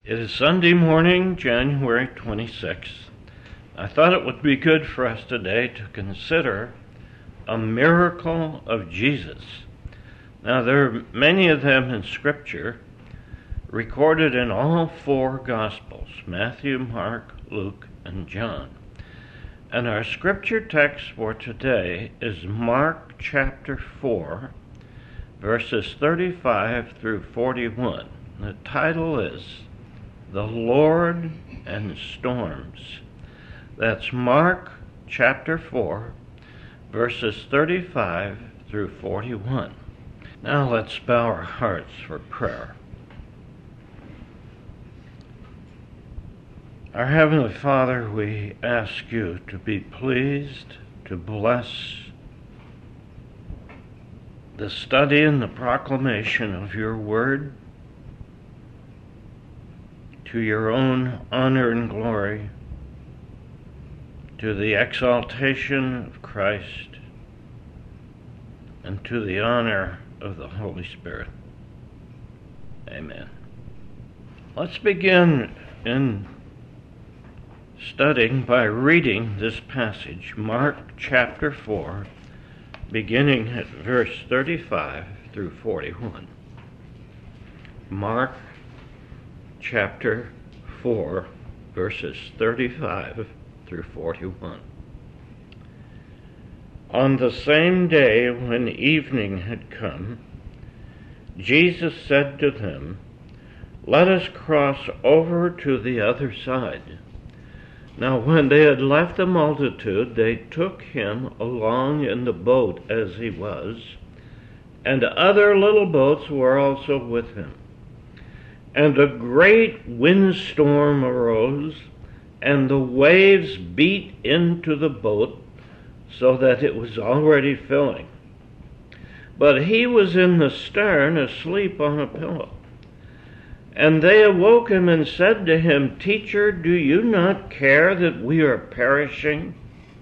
It is Sunday morning, January 26th. I thought it would be good for us today to consider a miracle of Jesus. Now, there are many of them in Scripture, recorded in all four Gospels, Matthew, Mark, Luke, and John. And our Scripture text for today is Mark chapter 4, verses 35 through 41. The title is The Lord and Storms. That's Mark chapter 4, verses 35 through 41. Now let's bow our hearts for prayer. Our Heavenly Father, we ask you to be pleased to bless the study and the proclamation of your word to your own honor and glory, to the exaltation of Christ, and to the honor of the Holy Spirit. Amen. Let's begin in studying by reading this passage, Mark chapter 4, beginning at verse 35 through 41. Mark chapter 4, verses 35 through 41. On the same day when evening had come, Jesus said to them, "Let us cross over to the other side." Now when they had left the multitude, they took him along in the boat as he was, and other little boats were also with him. And a great windstorm arose, and the waves beat into the boat, so that it was already filling. But he was in the stern, asleep on a pillow. And they awoke him and said to him, "Teacher, do you not care that we are perishing?"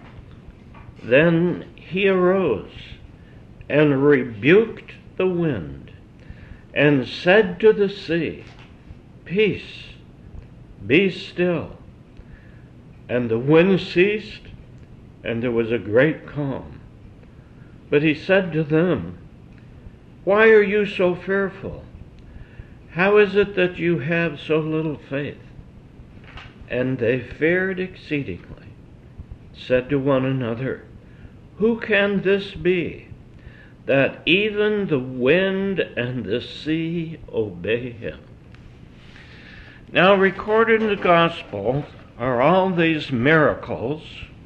Then he arose and rebuked the wind and said to the sea, "Peace, be still." And the wind ceased, and there was a great calm. But he said to them, "Why are you so fearful? How is it that you have so little faith?" And they feared exceedingly, said to one another, "Who can this be, that even the wind and the sea obey him?" Now recorded in the Gospel are all these miracles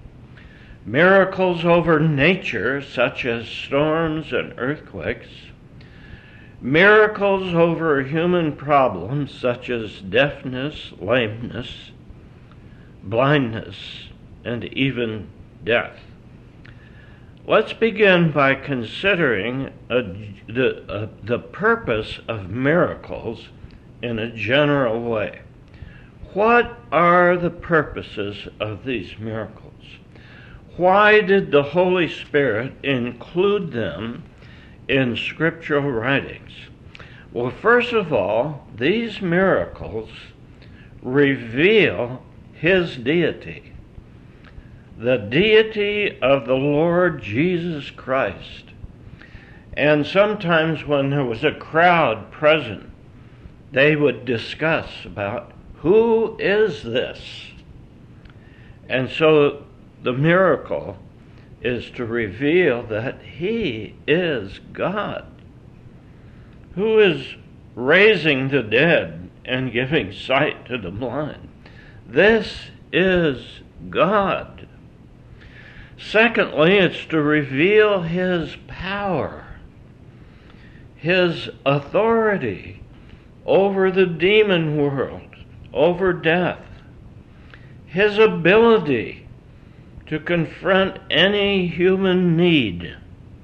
over nature, such as storms and earthquakes, miracles over human problems, such as deafness, lameness, blindness, and even death. Let's begin by considering the purpose of miracles in a general way. What are the purposes of these miracles? Why did the Holy Spirit include them in scriptural writings? Well, first of all, these miracles reveal his deity, the deity of the Lord Jesus Christ. And sometimes when there was a crowd present, they would discuss about who is this? And so the miracle is to reveal that he is God, who is raising the dead and giving sight to the blind. This is God. Secondly, it's to reveal his power, his authority over the demon world, over death, his ability to confront any human need.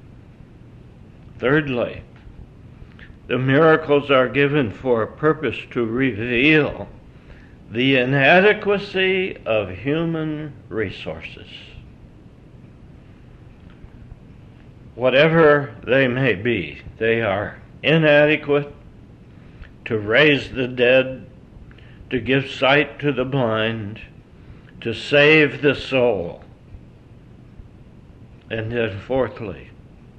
Thirdly, the miracles are given for a purpose to reveal the inadequacy of human resources. Whatever they may be, they are inadequate to raise the dead, to give sight to the blind, to save the soul. And then fourthly,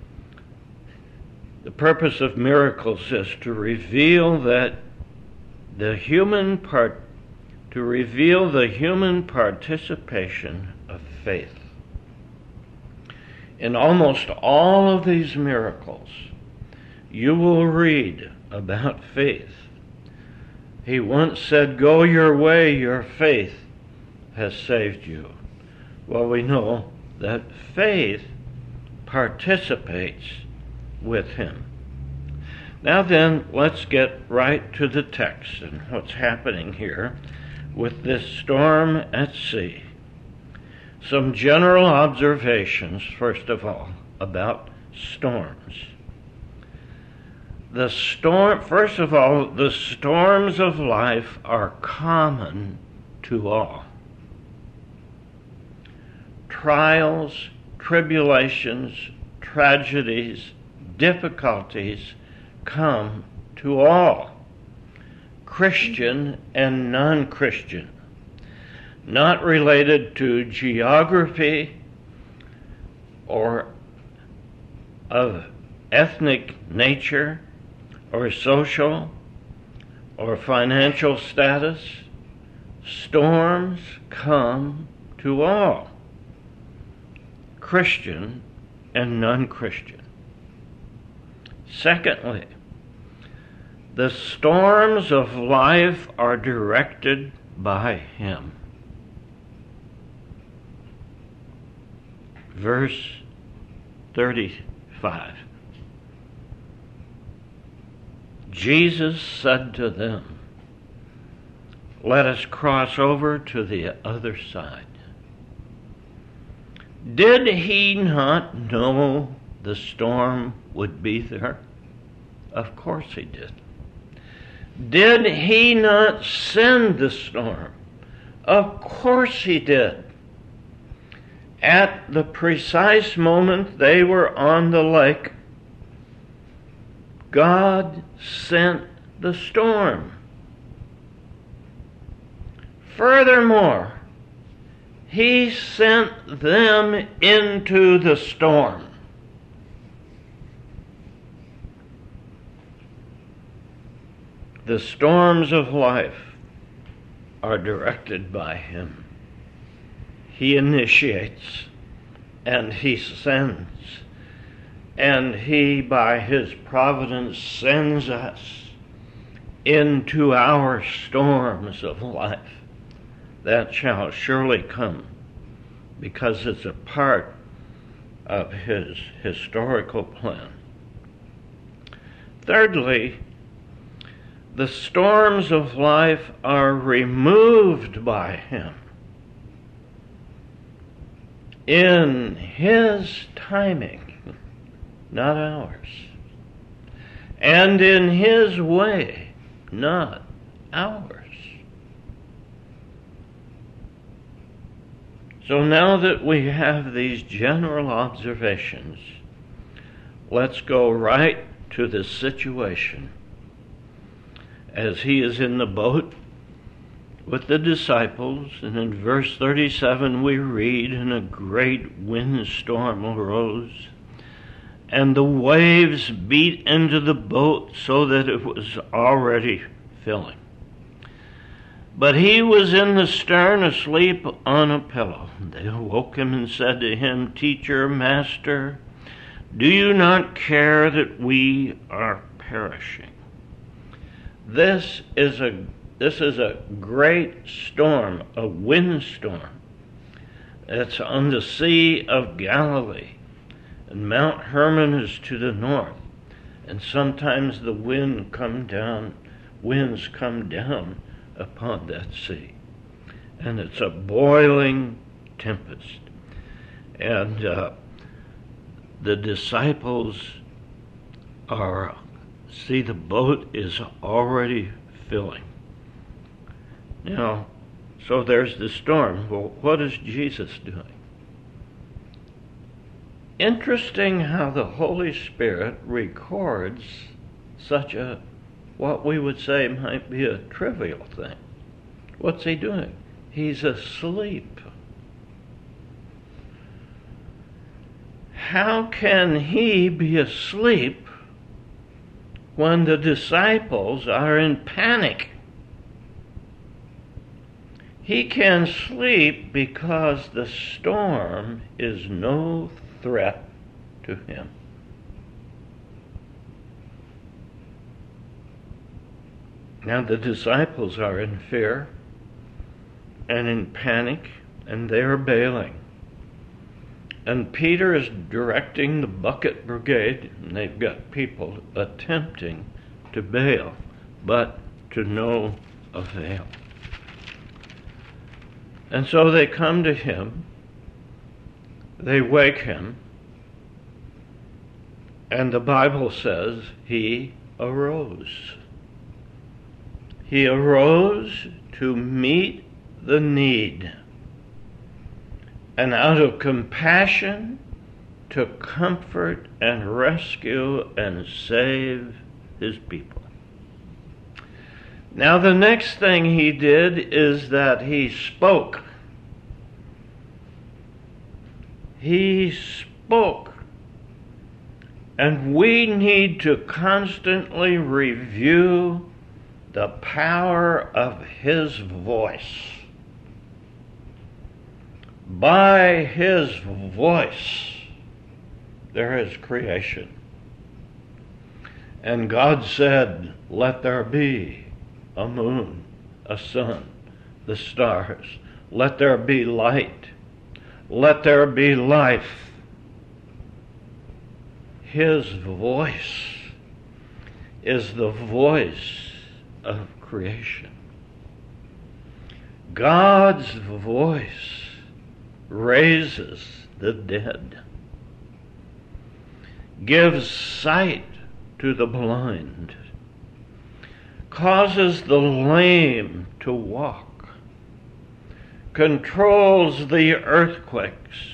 the purpose of miracles is to reveal the human participation of faith. In almost all of these miracles, you will read about faith. He once said, "Go your way, your faith has saved you." Well, we know that faith participates with him. Now then, let's get right to the text and what's happening here with this storm at sea. Some general observations, first of all, about storms. First of all, the storms of life are common to all. Trials, tribulations, tragedies, difficulties come to all, Christian and non-Christian, not related to geography or of ethnic nature or social or financial status. Storms come to all, Christian and non-Christian. Secondly, the storms of life are directed by him. Verse 35. Jesus said to them, "Let us cross over to the other side." Did he not know the storm would be there? Of course he did. Did he not send the storm? Of course he did. At the precise moment they were on the lake, God sent the storm. Furthermore, he sent them into the storm. The storms of life are directed by him. He initiates and he sends, and he, by his providence, sends us into our storms of life that shall surely come, because it's a part of his historical plan. Thirdly, the storms of life are removed by him in his timing, not ours, and in his way, not ours. So now that we have these general observations, let's go right to the situation as he is in the boat with the disciples. And in verse 37 we read, "And a great windstorm arose, and the waves beat into the boat so that it was already filling. But he was in the stern asleep on a pillow. They awoke him and said to him, 'Teacher, Master, do you not care that we are perishing?'" This is a great storm, a windstorm. It's on the Sea of Galilee, and Mount Hermon is to the north, and sometimes the winds come down upon that sea, and it's a boiling tempest, and the disciples see the boat is already filling. Now, so there's the storm. Well, what is Jesus doing? Interesting how the Holy Spirit records such what we would say might be a trivial thing. What's he doing? He's asleep. How can he be asleep when the disciples are in panic? He can sleep because the storm is no threat to him. Now the disciples are in fear and in panic, and they are bailing. And Peter is directing the bucket brigade, and they've got people attempting to bail, but to no avail. And so they come to him, they wake him, and the Bible says he arose. He arose to meet the need, and out of compassion to comfort and rescue and save his people. Now the next thing he did is that he spoke. He spoke. And we need to constantly review the power of his voice. By his voice there is creation. And God said, "Let there be a moon, a sun, the stars. Let there be light. Let there be life." His voice is the voice of creation. God's voice raises the dead, gives sight to the blind, causes the lame to walk, controls the earthquakes,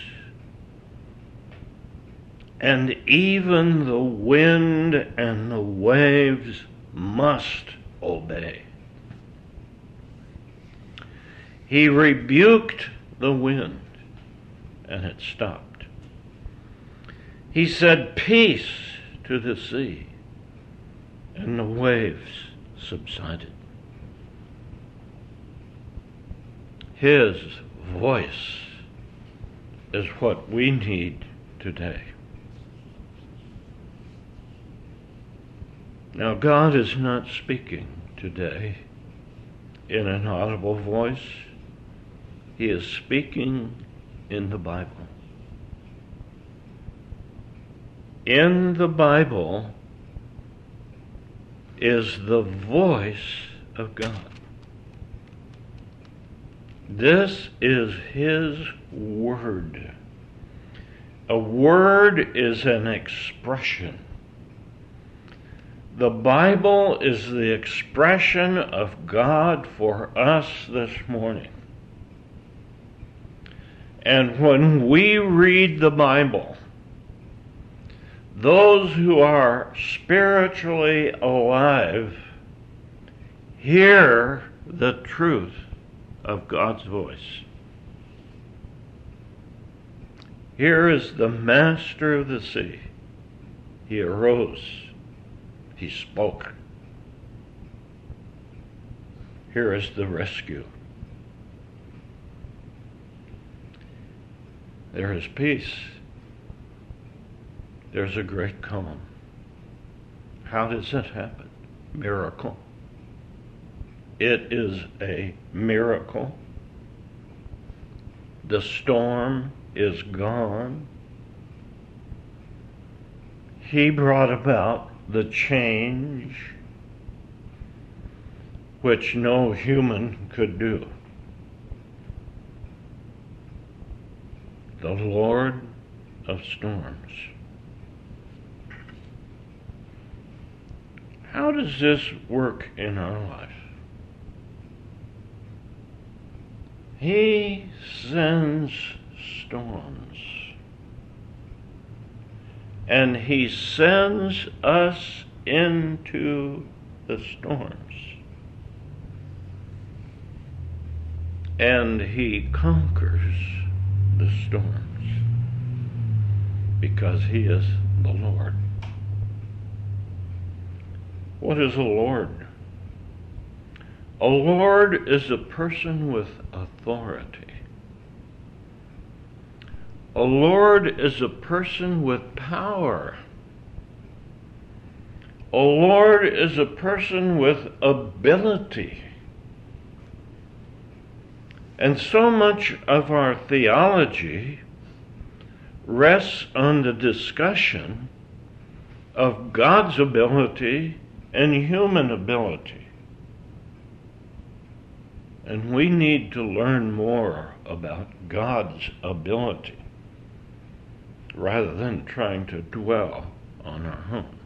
and even the wind and the waves must obey. He rebuked the wind, and it stopped. He said, "Peace," to the sea, and the waves subsided. His voice is what we need today. Now, God is not speaking today in an audible voice. He is speaking in the Bible. In the Bible is the voice of God. This is his word. A word is an expression. The Bible is the expression of God for us this morning. And when we read the Bible, those who are spiritually alive hear the truth of God's voice. Here is the master of the sea. He arose. He spoke. Here is the rescue. There is peace. There's a great calm. How does that happen? Miracle. It is a miracle. The storm is gone. He brought about the change which no human could do. The Lord of storms. How does this work in our life? He sends storms. And he sends us into the storms. and he conquers the storms because he is the Lord. What is a Lord? A Lord is a person with authority. A Lord is a person with power. A Lord is a person with ability. And so much of our theology rests on the discussion of God's ability and human ability. And we need to learn more about God's ability rather than trying to dwell on our own.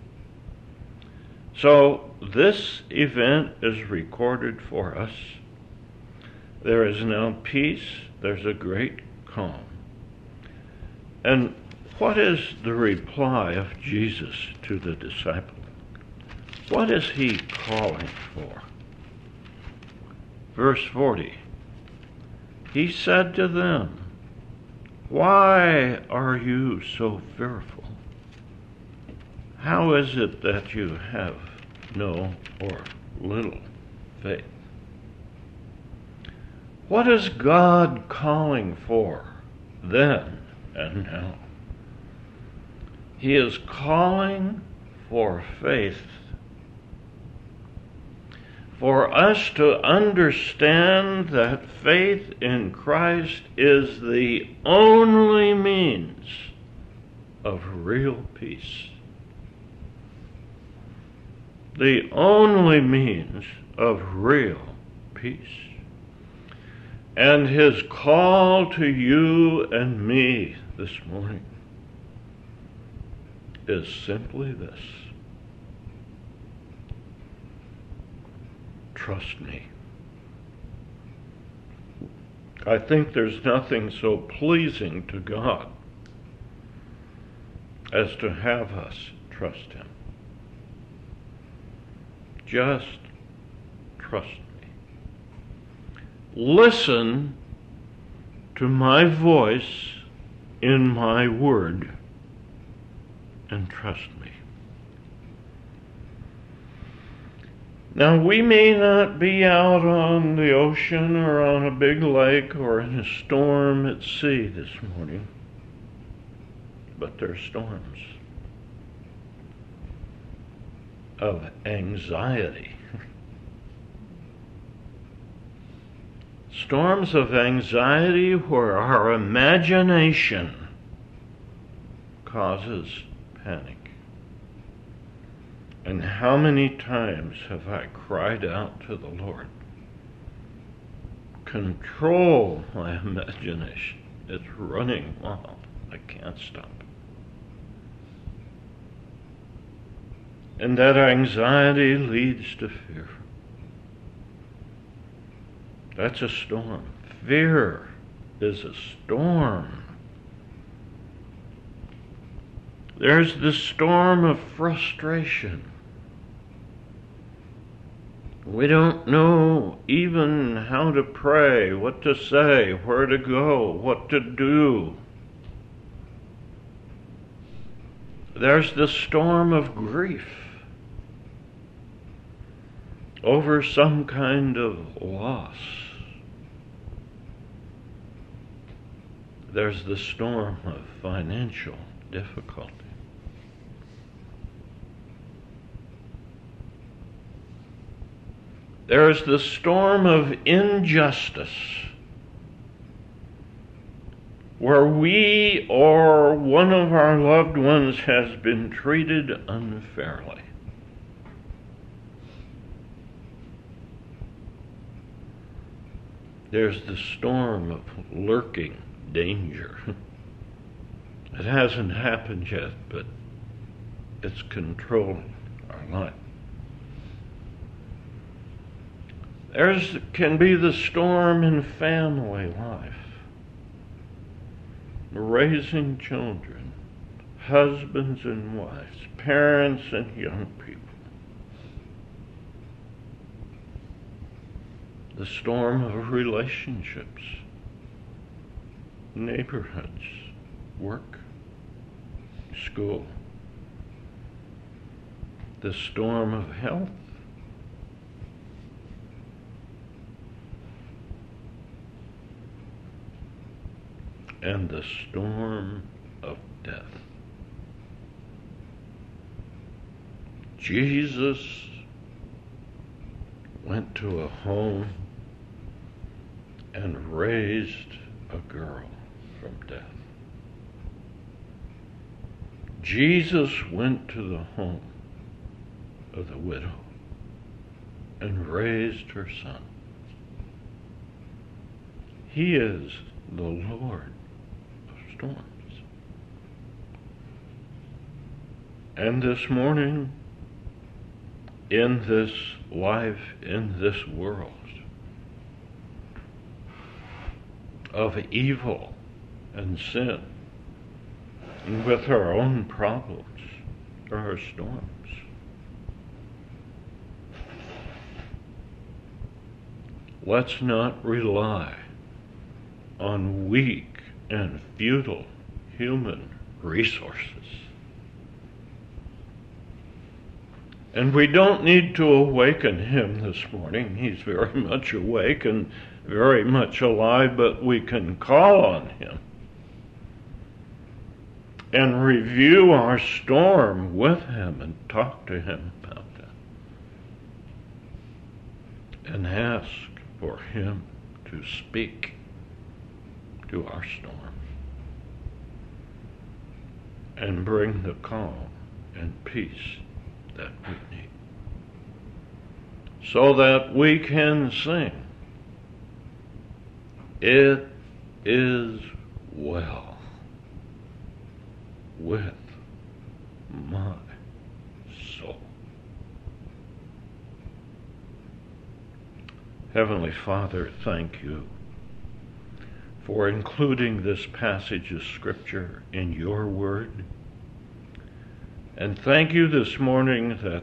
So this event is recorded for us. There is now peace, there's a great calm. And what is the reply of Jesus to the disciples? What is he calling for? Verse 40, he said to them, "Why are you so fearful? How is it that you have no or little faith?" What is God calling for then and now? He is calling for faith, for us to understand that faith in Christ is the only means of real peace. The only means of real peace. And his call to you and me this morning is simply this: trust me. I think there's nothing so pleasing to God as to have us trust him. Just trust me. Listen to my voice in my word and trust me. Now, we may not be out on the ocean or on a big lake or in a storm at sea this morning, but there are storms of anxiety. Storms of anxiety where our imagination causes panic. And how many times have I cried out to the Lord, control my imagination. It's running wild. I can't stop. And that anxiety leads to fear. That's a storm. Fear is a storm. There's the storm of frustration. We don't know even how to pray, what to say, where to go, what to do. There's the storm of grief over some kind of loss. There's the storm of financial difficulty. There is the storm of injustice, where we or one of our loved ones has been treated unfairly. There's the storm of lurking danger. It hasn't happened yet, but it's controlling our life. There can be the storm in family life, raising children, husbands and wives, parents and young people. the storm of relationships, neighborhoods, work, school, the storm of health, and the storm of death. Jesus went to a home and raised a girl from death. Jesus went to the home of the widow and raised her son. He is the Lord of storms. And this morning, in this life, in this world of evil and sin, and with our own problems, there are storms. Let's not rely on weak and futile human resources. And we don't need to awaken him this morning. He's very much awake and very much alive, but we can call on him and review our storm with him and talk to him about that. And ask for him to speak to our storm and bring the calm and peace that we need, so that we can sing, "It is well with my soul." Heavenly Father, thank you for including this passage of Scripture in your word. And thank you this morning that,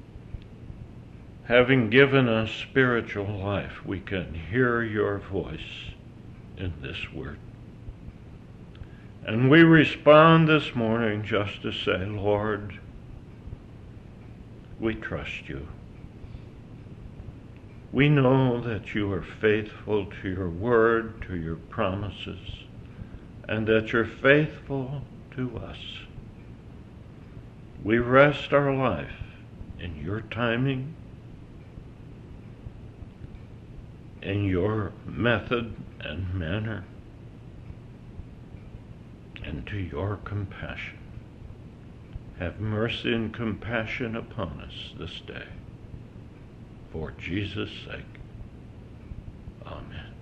having given us spiritual life, we can hear your voice in this word. And we respond this morning just to say, Lord, we trust you. We know that you are faithful to your word, to your promises, and that you're faithful to us. We rest our life in your timing, in your method and manner, and to your compassion. Have mercy and compassion upon us this day. For Jesus' sake. Amen.